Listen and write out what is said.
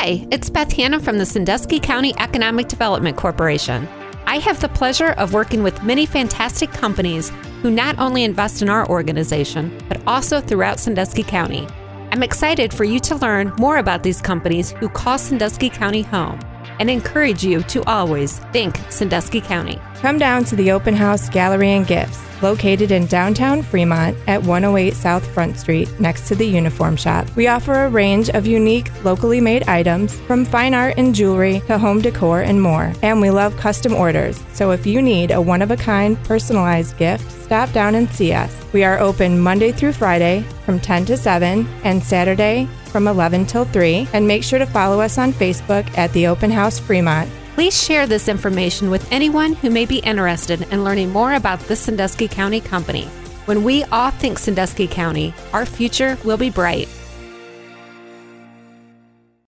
Hi, it's Beth Hanna from the Sandusky County Economic Development Corporation. I have the pleasure of working with many fantastic companies who not only invest in our organization, but also throughout Sandusky County. I'm excited for you to learn more about these companies who call Sandusky County home and encourage you to always think Sandusky County. Come down to the Open House Gallery and Gifts, located in downtown Fremont at 108 South Front Street, next to the Uniform Shop. We offer a range of unique, locally made items, from fine art and jewelry to home decor and more. And we love custom orders, so if you need a one-of-a-kind personalized gift, stop down and see us. We are open Monday through Friday from 10 to 7 and Saturday from 11 till 3. And make sure to follow us on Facebook at the Open House Fremont. Please share this information with anyone who may be interested in learning more about this Sandusky County company. When we all think Sandusky County, our future will be bright.